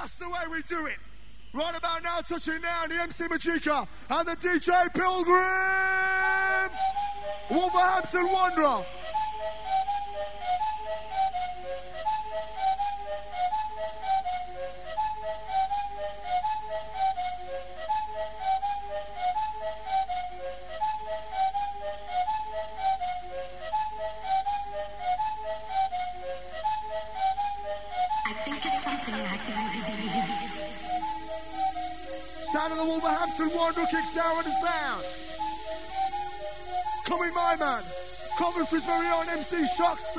That's the way we do it. Right about now, touching down the MC Majika and the DJ Pilgrim. Wolverhampton Wanderer. Sound of the Wolverhampton Wanderer kicks down with the sound. Coming my man, Coventry's very own MC Shock C.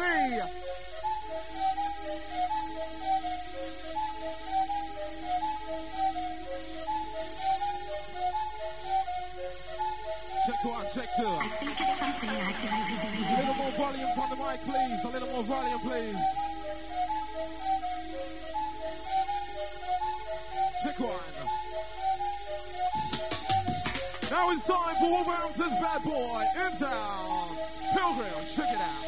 Check one, check two. I think it's something I can. A little more volume from the mic, please. A little more volume, please. Check one. Now it's time for Wolverhampton's bad boy in town. Pilgrim, check it out.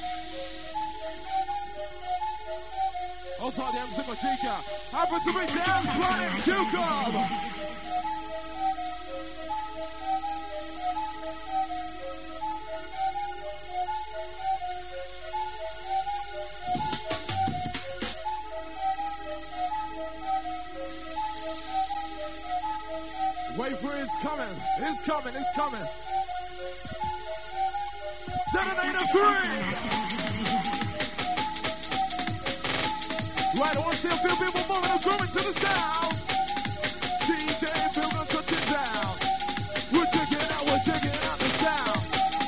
Outside the MC Majika happens to be Dance Planet Jacob. Wait for it, it's coming. It's coming, it's coming. 7, 8, and 3. Right, I want to see a few people moving and grooving to the sound. DJ Pilgrim touching down. We're checking out the sound.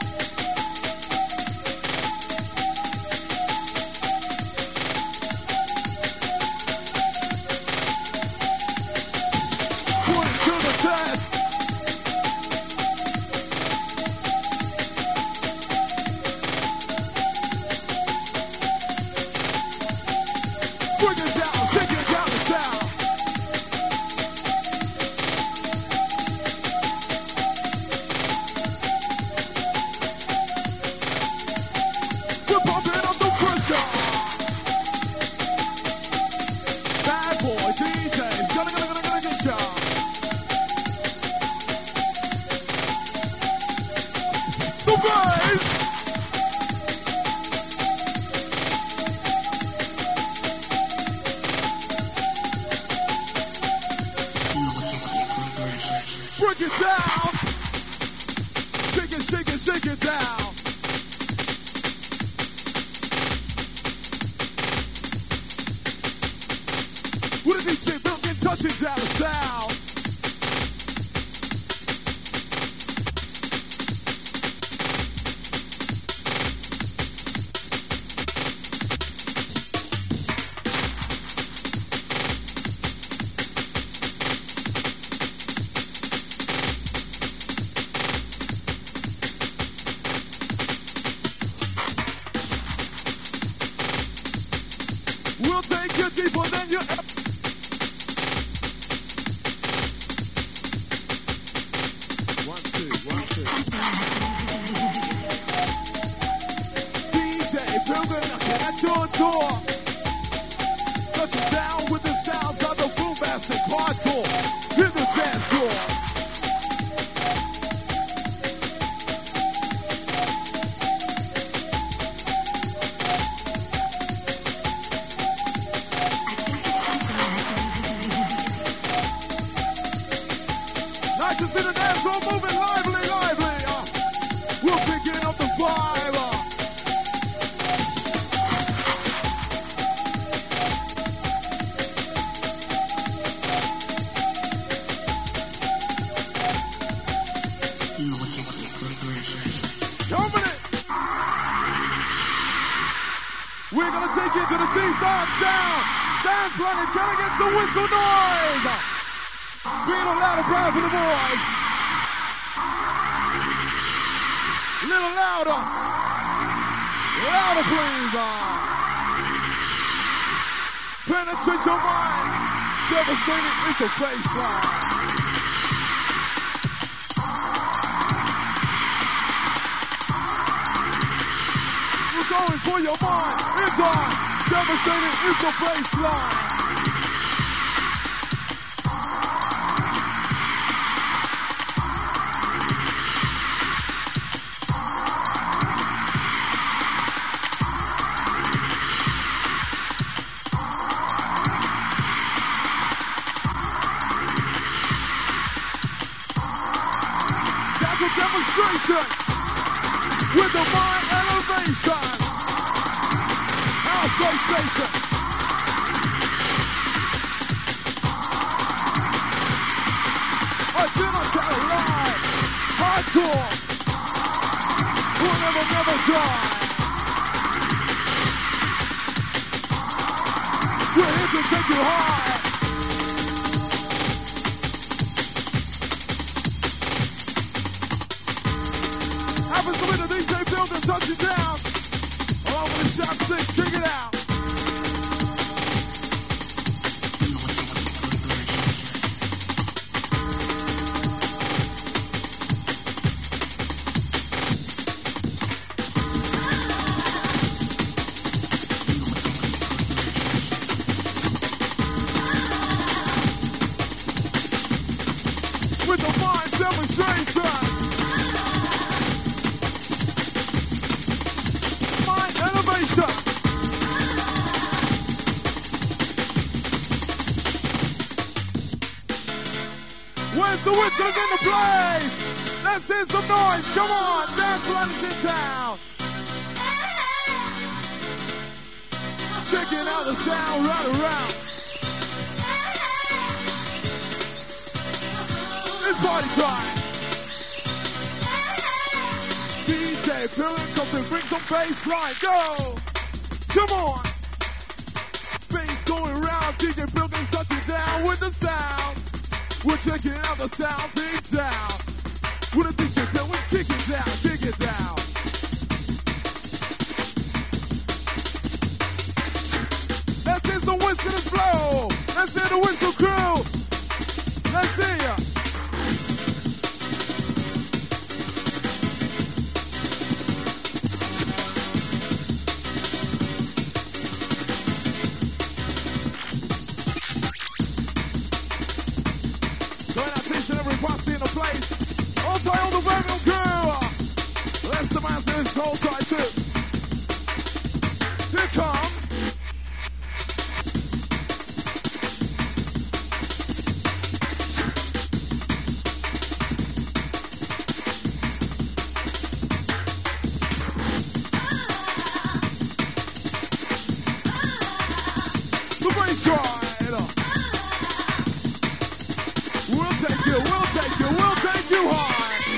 Penetrate your mind. Devastating is the baseline. We're going for your mind. It's on. Devastating is the baseline. demonstration with the mind elevation. Our PlayStation. I do not tell a lie. Hardcore. We'll never die. We're here to take you high. Happens to be the DJ building, touch it down. Along with the shot six, check it out. With the mind demonstration. Mind elevation. Where's the whistles in the place? Let's hear some noise. Come on, dance runners in town. Checking out the sound right around. It's party time. DJ Pillen, come to bring some bass line. Go. Come on. Bass going round. DJ Pillen, touch it down with the sound. We're checking out the sound in town. With a DJ Pillen, kick it down, kick it down. Let's hear some whistle and flow. Let's hear the whistle crew. Let's hear ya. All the Birmingham crew. Let's the man this whole side too. Here comes. The bass ride. We'll take you high.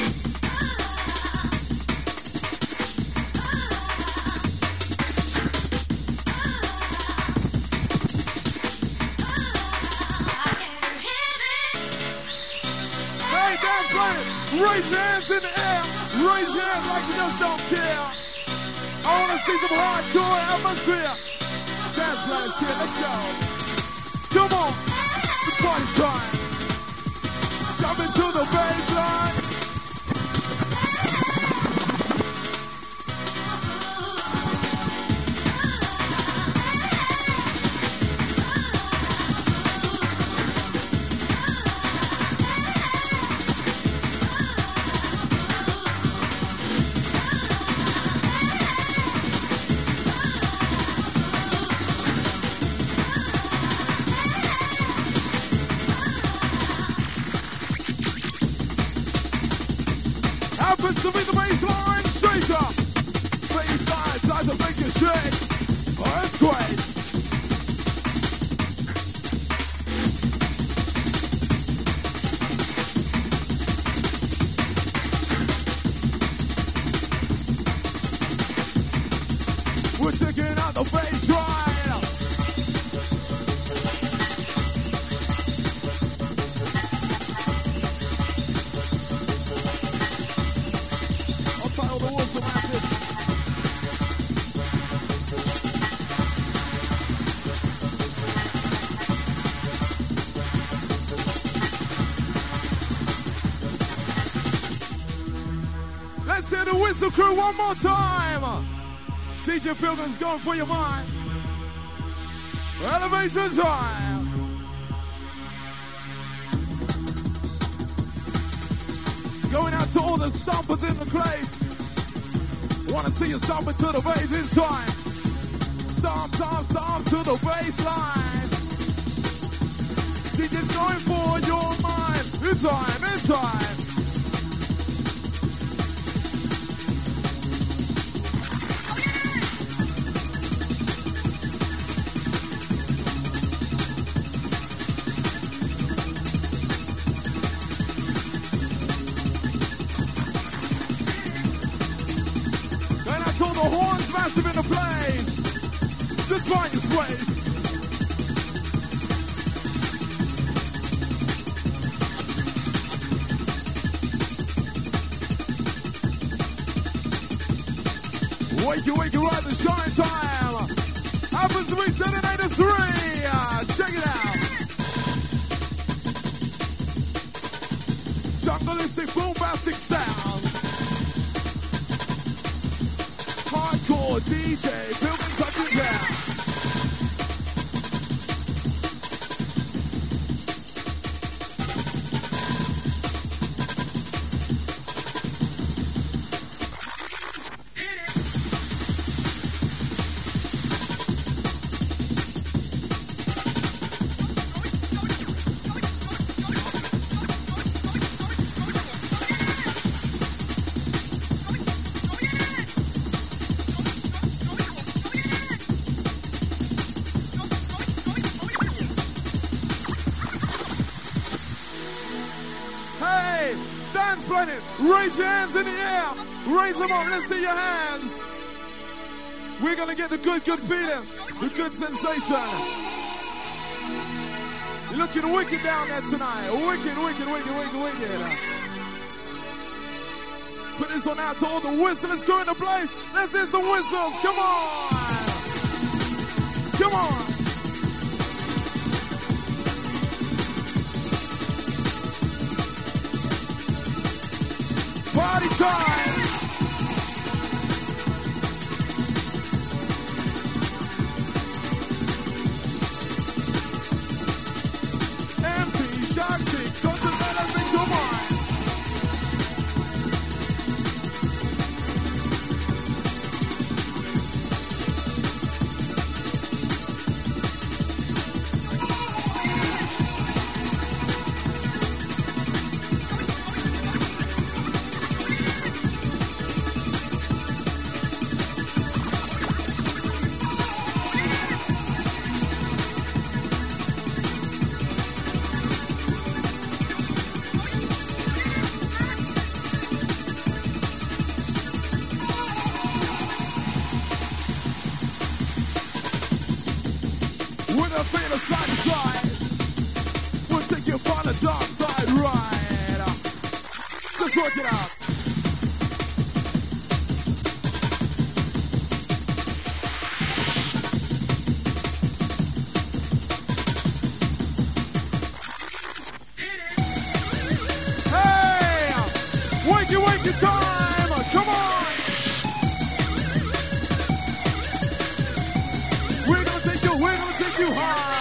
Raise your hands in the air. Raise your hands like you just don't care. I want to see some hardcore atmosphere. Dance like here, let's go. Come on, it's party time. Jump into the baseline. Happens to be the baseline straight up. Baseline tries to make you shake. Earthquake. We're checking out the baseline. Let's hear the whistle crew one more time. DJ Pilgrim's going for your mind. Elevation time. Going out to all the stompers in the place. Wanna see you stomping to the bass in time. Stomp, stomp, stomp to the bass line. DJ's going for your mind. In time, in time. massive in the place. Just find your place. Wake you, right the shine time. Happens to be 79 to 3. Check it out. Jungleistic, bombastic sound. Hardcore DJ, building touching down. Raise your hands in the air. Raise them up. Let's see your hands. We're going to get the good feeling. The good sensation. You're looking wicked down there tonight. Wicked. Put this one out to all the whistlers going to play. Let's hear some whistles. Come on. Party time! Empty, shocking, concentrate and make your mind. Work it out. Hey! Wakey time! Come on! We're gonna take you high!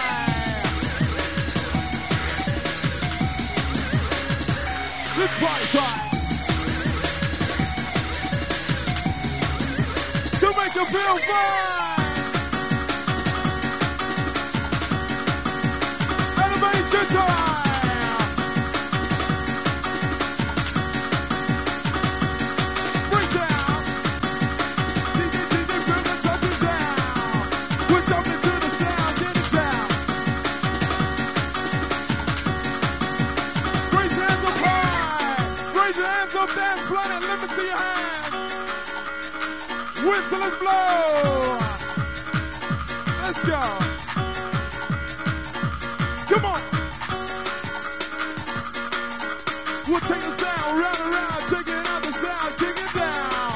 Let's party time! Make you feel fine. Elevation time. Break down. DJ, bring the touches down. We're jumping to the sound, get it down. Raise your hands up high. Raise your hands up, dance planet. Let me see your hands. Whistle and blow! Let's go! Come on! We'll take the sound, round and round, checking out the sound, kick it down!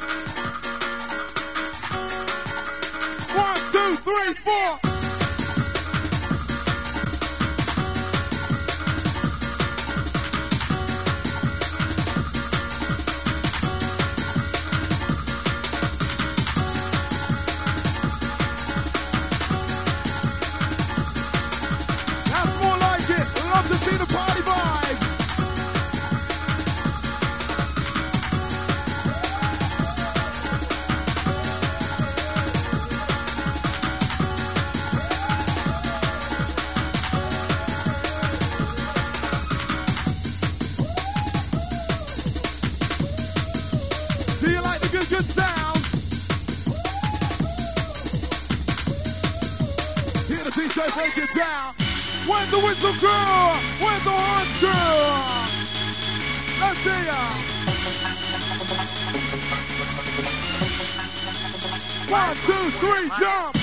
1, 2, 3, 4! DJ break it down. Where's the whistle girl? Where's the horse girl? Let's see ya. 1, 2, 3, jump.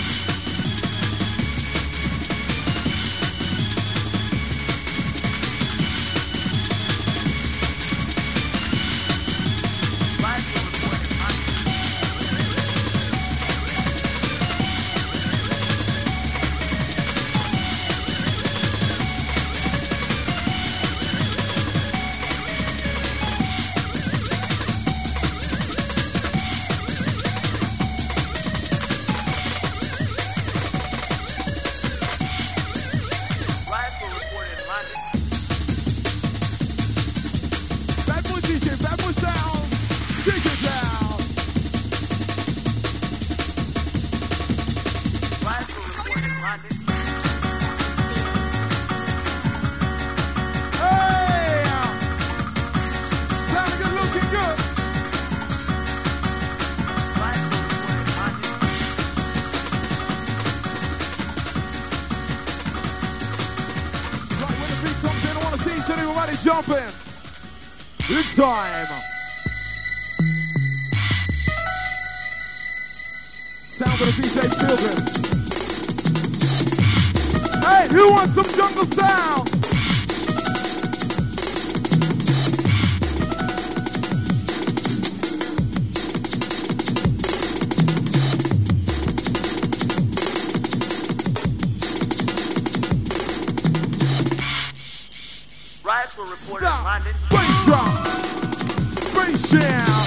Jumping. It's time. Sound of the DJ Pilgrim. Hey, who wants some jungle sound? Riots were reported Stop. in London. Bass drop. Bass jam.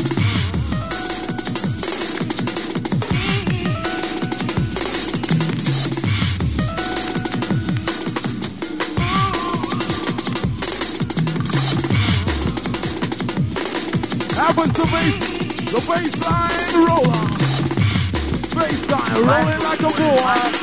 Happens to bass. The bassline roller. Bassline rolling like a boy.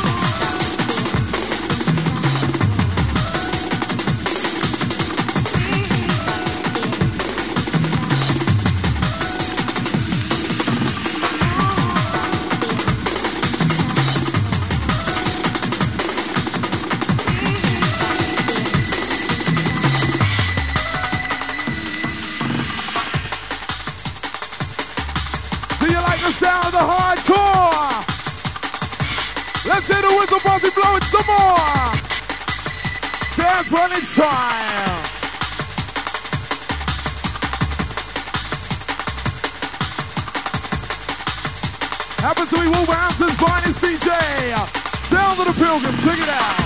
Whistle Bobby blowing some more. Dance running time. Happens to be Wolverhampton's finest DJ. Sound of the Pilgrim, check it out.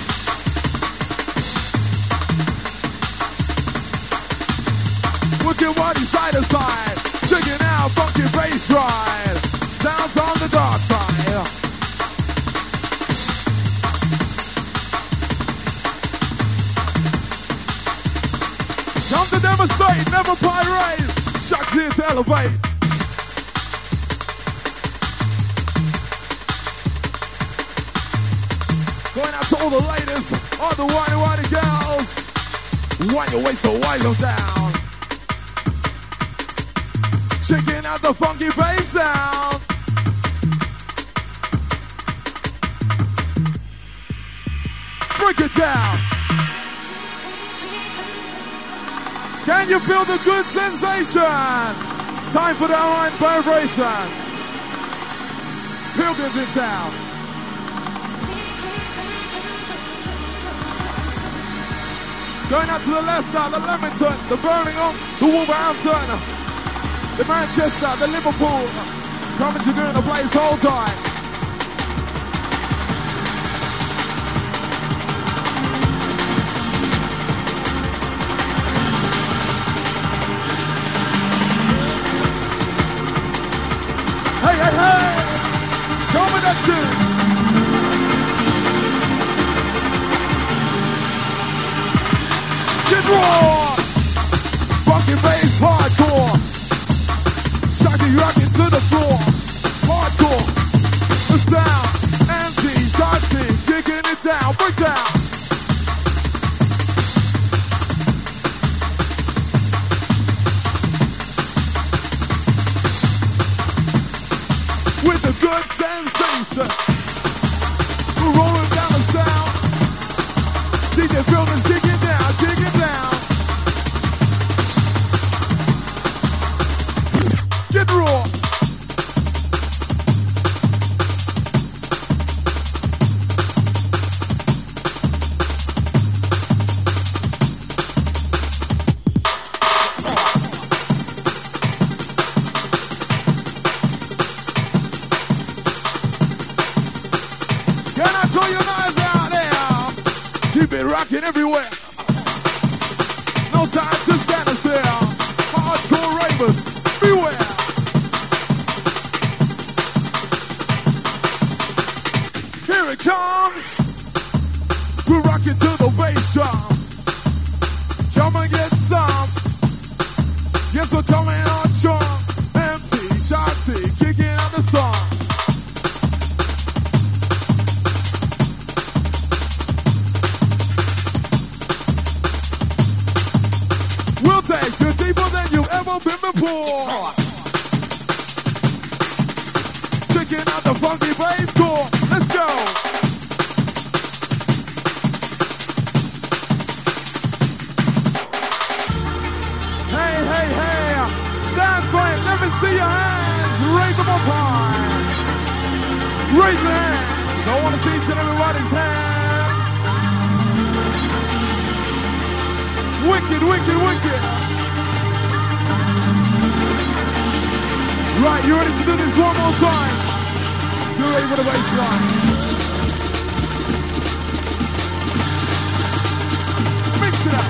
Working body side to side. Check it out, funky bass ride. Sounds on the dark side. Come to demonstrate, never pyrate. Shock's here to elevate. Going out to all the ladies, all the whiny girls. Wind your waist so wind them down. Checking out the funky bass sound. Break it down. Can you feel the good sensation? Time for the online vibration. Pilgrims in town. Going out to the Leicester, the Leamington, the Birmingham, the Wolverhampton, the Manchester, the Liverpool. Coming to doing the place all time. Hey, hey, hey! Come with that tune! Get raw! Funky bass, hardcore! Shocking, rocking to the floor! Hardcore! The sound, anti, kicking it down, break down! With a good sensation. We're rolling down the sound. DJ Pilgrim digging down, digging down. Get raw. rocking everywhere. No time to stand still. Hardcore ravers, beware. Here it comes. We're rocking to the bass drum. Come and get some. Yes, we're coming on strong. MC, Shotzi, kicking out the song. We'll take you deeper than you've ever been before. Kicking out the funky bass core. Let's go. Dance right, let me see your hands. Raise them up high. Raise your hands. I want to see each and everybody's hands. Wicked, wicked, wicked. Right, you ready to do this one more time? You're ready for the bass line. Mix it up.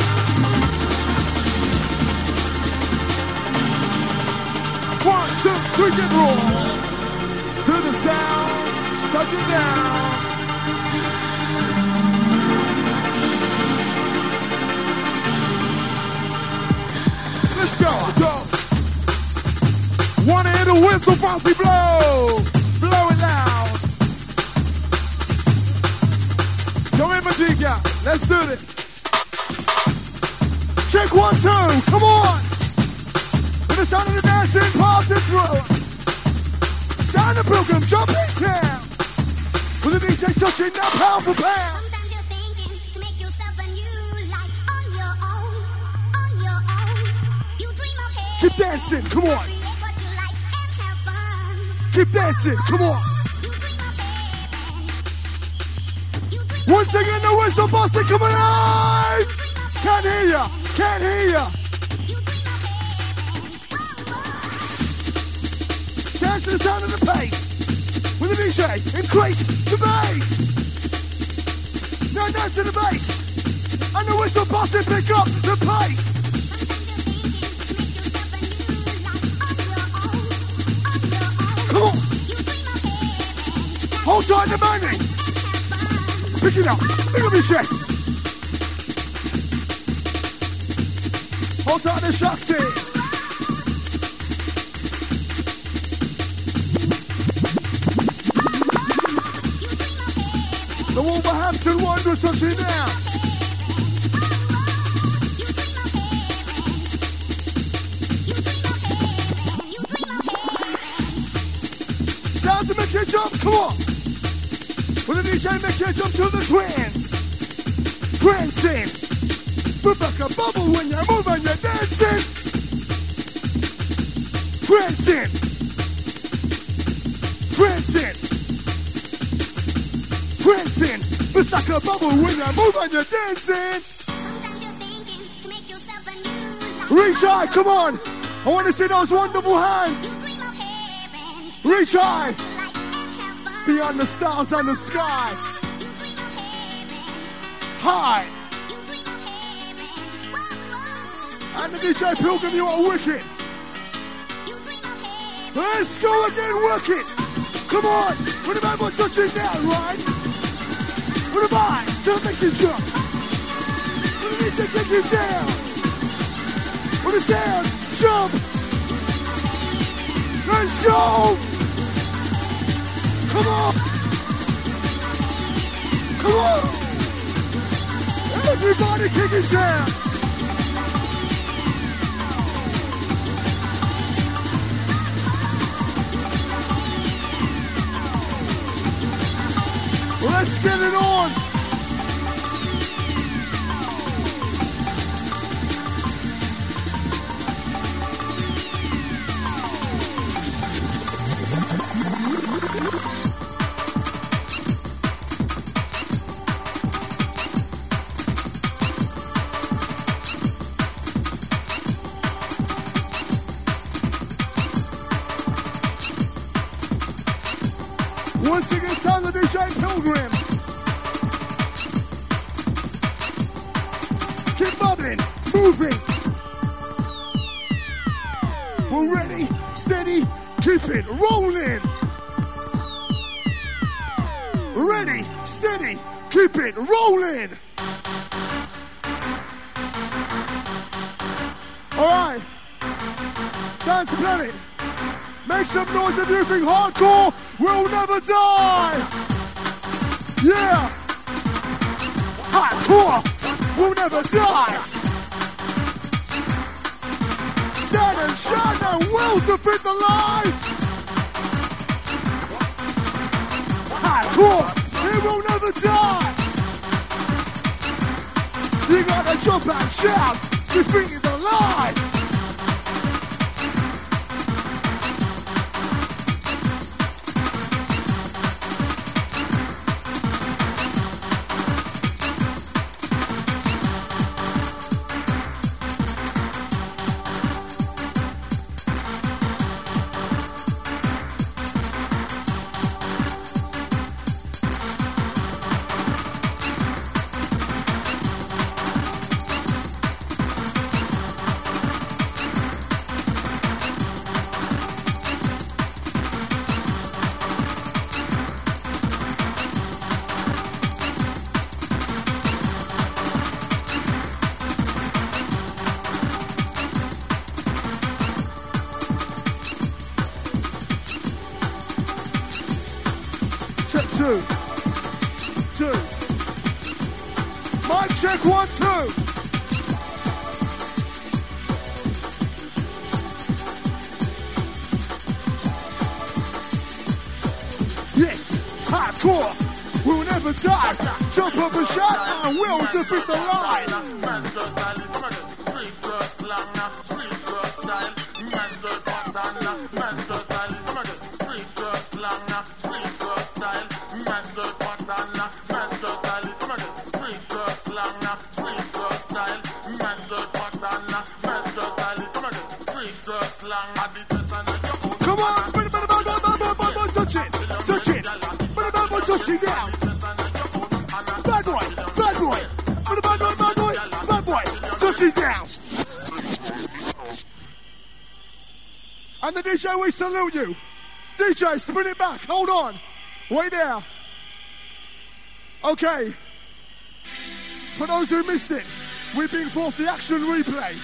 One, two, three, get roll. To the sound, touching down. Let's go, go. Wanna hear the whistle, bouncy blow. Blow it loud. Come in, Majika. Let's do this. Check 1, 2, come on. The sound of the dancing party through. Sound of Pilgrim jumping down. With the DJ touching that pound for pound. Sometimes you're thinking to make yourself a new life on your own, on your own. You dream of heaven. Keep dancing, come on. Create what you like and have fun. Keep dancing, come on. You dream of heaven. You dream Once again, the whistle busting coming alive. Can't hear ya, can't hear ya. Dance to the sound of the pace. With the DJ, increase the bass. Now dance to the bass. And the whistle busting pick up the pace. Come on. Hold tight the banging. Pick it up. Pick up your chest. Hold tight the Shakti. The Wolverhampton Wanderers touching now. Sounds to make you jump, come on. With the DJ make you jump to the twins. Prancing. Move like a bubble when you move and you're dancing. Prancing. Prancing. Prancing, it's like a bubble when you move and you're dancing. Sometimes you're thinking to make yourself a new life. Reach high, come on. I want to see those wonderful hands. You dream of heaven. Reach high, Like and have fun. beyond the stars and the sky. You dream of heaven. High, You dream of heaven. Whoa, whoa. and the DJ Pilgrim, you are wicked. You dream of heaven. Let's go again, wicked. Come on, with the man touching down, right? With the mind, to make you jump. With the DJ take you down. With the sound, jump. Let's go. Come on. Come on. Everybody kick his down. Let's get it on. Once again, time the DJ Pilgrim. moving. We're ready, steady, keep it rolling. Ready, steady, keep it rolling. Alright, Dance Planet, make some noise if you think hardcore will never die. Yeah, hardcore will never die. Stand and shine and will defeat the lie. Hardcore, it will never die. You gotta jump and shout, defeating the lie. Two. Mic check 1, 2. Yes, hardcore will never die. Jump up and shout and we'll defeat the lie. Come on, touch it, touch it, touch it down. Bad boy, bad boy, bad boy, touch it down. And the DJ, we salute you. DJ, spin it back, hold on, wait there. Okay, for those who missed it, we bring forth the action replay.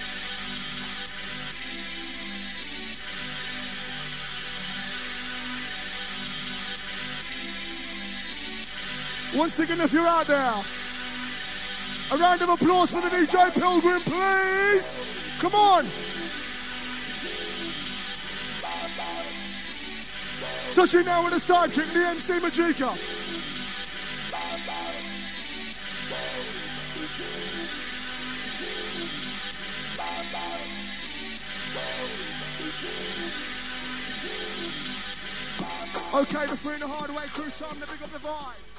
Once again, if you're out there, a round of applause for the DJ Pilgrim, please. Come on. Touching now with a sidekick, the MC Majika. Okay, the Free and the Hardway crew, time to pick up the vibe.